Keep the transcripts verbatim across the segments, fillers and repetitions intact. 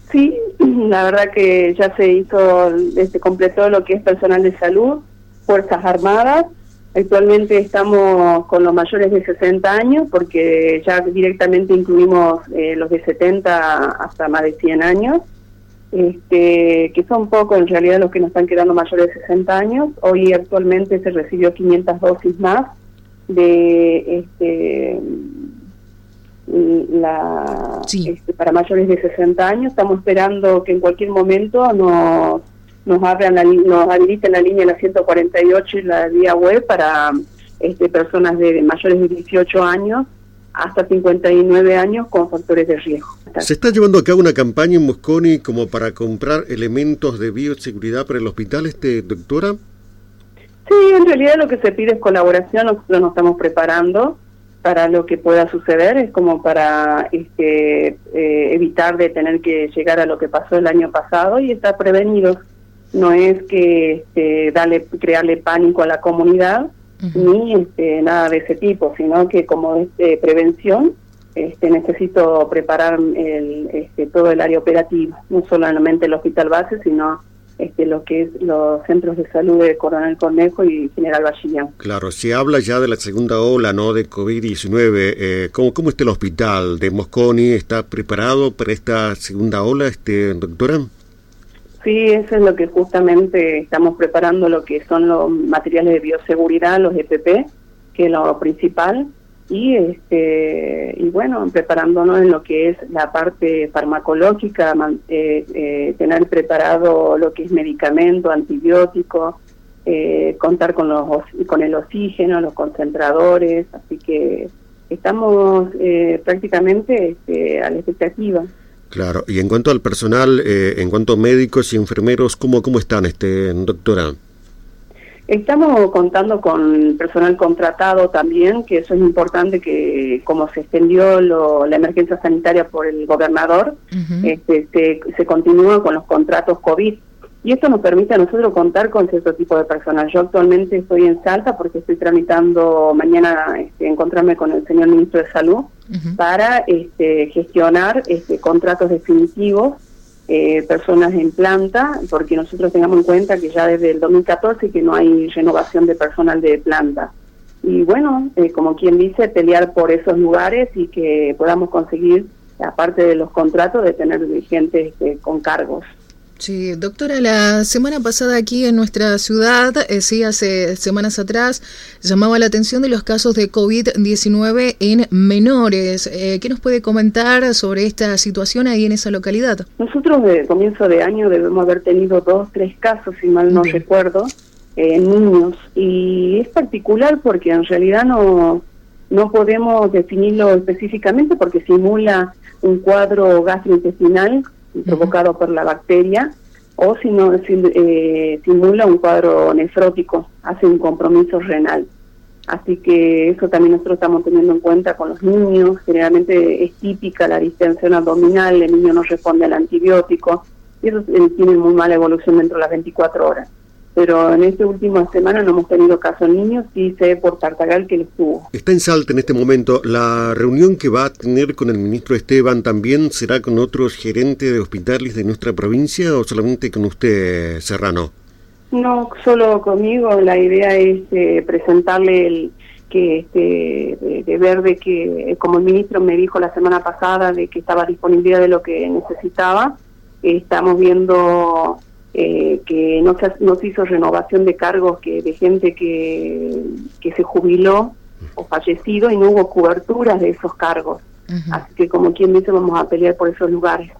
Sí, la verdad que ya se hizo, se completó lo que es personal de salud, Fuerzas Armadas. Actualmente estamos con los mayores de sesenta años, porque ya directamente incluimos eh, los de setenta hasta más de cien años, este, que son pocos en realidad los que nos están quedando mayores de sesenta años. Hoy actualmente se recibió quinientas dosis más de este la sí. este, para mayores de sesenta años. Estamos esperando que en cualquier momento nos nos abran la, nos habiliten la línea la ciento cuarenta y ocho y la vía web para este, personas de mayores de dieciocho años hasta cincuenta y nueve años con factores de riesgo. ¿Se está llevando a cabo una campaña en Mosconi como para comprar elementos de bioseguridad para el hospital, este doctora? Sí, en realidad lo que se pide es colaboración. Nosotros nos estamos preparando para lo que pueda suceder, es como para este, eh, evitar de tener que llegar a lo que pasó el año pasado y estar prevenidos. No es que este, darle, crearle pánico a la comunidad, uh-huh. ni este, nada de ese tipo, sino que como este, prevención este, necesito preparar el, este, todo el área operativa, no solamente el hospital base, sino este, lo que es los centros de salud de Coronel Cornejo y General Bachillán. Claro, se habla ya de la segunda ola, ¿no?, de COVID diecinueve. Eh, ¿cómo, ¿Cómo está el hospital de Mosconi? ¿Está preparado para esta segunda ola, este doctora? Sí, eso es lo que justamente estamos preparando, lo que son los materiales de bioseguridad, los E P P, que es lo principal, y este y bueno, preparándonos en lo que es la parte farmacológica, eh, eh, tener preparado lo que es medicamento, antibiótico, eh, contar con los con el oxígeno, los concentradores, así que estamos eh, prácticamente este, a la expectativa. Claro, y en cuanto al personal, eh, en cuanto a médicos y enfermeros, ¿cómo cómo están, este doctora? Estamos contando con personal contratado también, que eso es importante, que como se extendió lo, la emergencia sanitaria por el gobernador, uh-huh. este, se, se continúa con los contratos COVID. Y esto nos permite a nosotros contar con cierto tipo de personal. Yo actualmente estoy en Salta porque estoy tramitando mañana este, encontrarme con el señor ministro de Salud uh-huh. para este, gestionar este, contratos definitivos, eh, personas en planta, porque nosotros tengamos en cuenta que ya desde el dos mil catorce que no hay renovación de personal de planta. Y bueno, eh, como quien dice, pelear por esos lugares y que podamos conseguir, aparte de los contratos, de tener gente este, con cargos. Sí, doctora, la semana pasada aquí en nuestra ciudad, eh, sí, hace semanas atrás, llamaba la atención de los casos de COVID diecinueve en menores. Eh, ¿Qué nos puede comentar sobre esta situación ahí en esa localidad? Nosotros de comienzo de año debemos haber tenido dos, tres casos, si mal no Bien. recuerdo, eh, en niños. Y es particular porque en realidad no, no podemos definirlo específicamente porque simula un cuadro gastrointestinal provocado por la bacteria, o si no, si, eh, simula un cuadro nefrótico, hace un compromiso renal. Así que eso también nosotros estamos teniendo en cuenta con los niños. Generalmente es típica la distensión abdominal, el niño no responde al antibiótico, y eso eh, tiene muy mala evolución dentro de las veinticuatro horas. Pero en esta última semana no hemos tenido caso en niños, sí sé por Tartagal que les tuvo. Está en Salta en este momento. ¿La reunión que va a tener con el ministro Esteban también será con otros gerentes de hospitales de nuestra provincia o solamente con usted, Serrano? No, solo conmigo. La idea es eh, presentarle el que este de, de ver de que, como el ministro me dijo la semana pasada, de que estaba disponibilidad de lo que necesitaba, eh, estamos viendo... Eh, que no se, no se hizo renovación de cargos que de gente que, que se jubiló o fallecido y no hubo coberturas de esos cargos. Uh-huh. Así que como quien dice, vamos a pelear por esos lugares.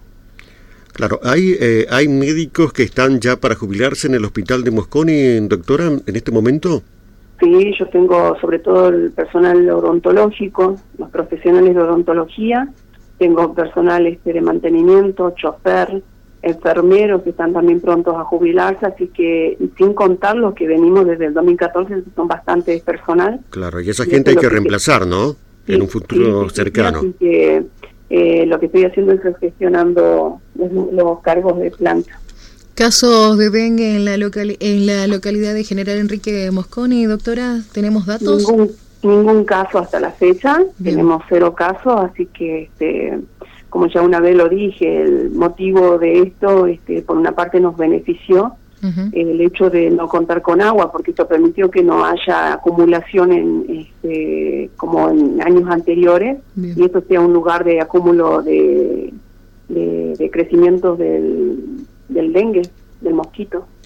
Claro, ¿hay eh, hay médicos que están ya para jubilarse en el hospital de Mosconi, doctora, en este momento? Sí, yo tengo sobre todo el personal odontológico, los profesionales de odontología, tengo personal este, de mantenimiento, chofer, enfermeros que están también prontos a jubilarse, así que sin contar los que venimos desde el dos mil catorce, son bastante personal. Claro, y esa gente y hay que, que reemplazar, ¿no? Sí, en un futuro sí, sí, cercano. Sí, así que eh, lo que estoy haciendo es gestionando los, los cargos de planta. ¿Casos de dengue en la, local, en la localidad de General Enrique Mosconi, doctora? ¿Tenemos datos? Ningún, ningún caso hasta la fecha, Bien. Tenemos cero casos, así que... este como ya una vez lo dije, el motivo de esto, este, por una parte nos benefició, uh-huh. el hecho de no contar con agua, porque esto permitió que no haya acumulación en, este, como en años anteriores, bien. Y esto sea un lugar de acúmulo de, de, de crecimientos del, del dengue, del mosquito.